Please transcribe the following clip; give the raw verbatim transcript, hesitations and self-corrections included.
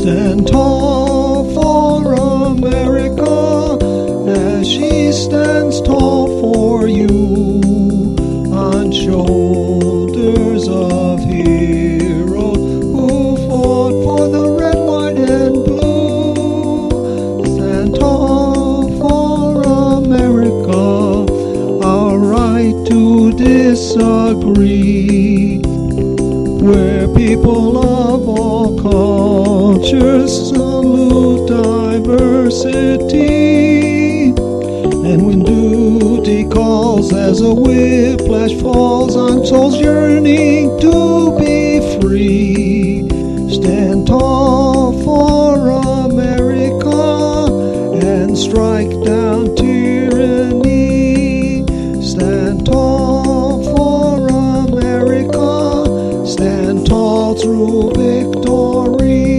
Stand tall for America as she stands tall for you, on shoulders of heroes who fought for the red, white, and blue. Stand tall for America, our right to disagree, where people of all cultures salute diversity. And when duty calls as a whiplash falls on souls yearning to be free, stand tall for America and strike down tyranny. Stand tall for America, stand tall through victory.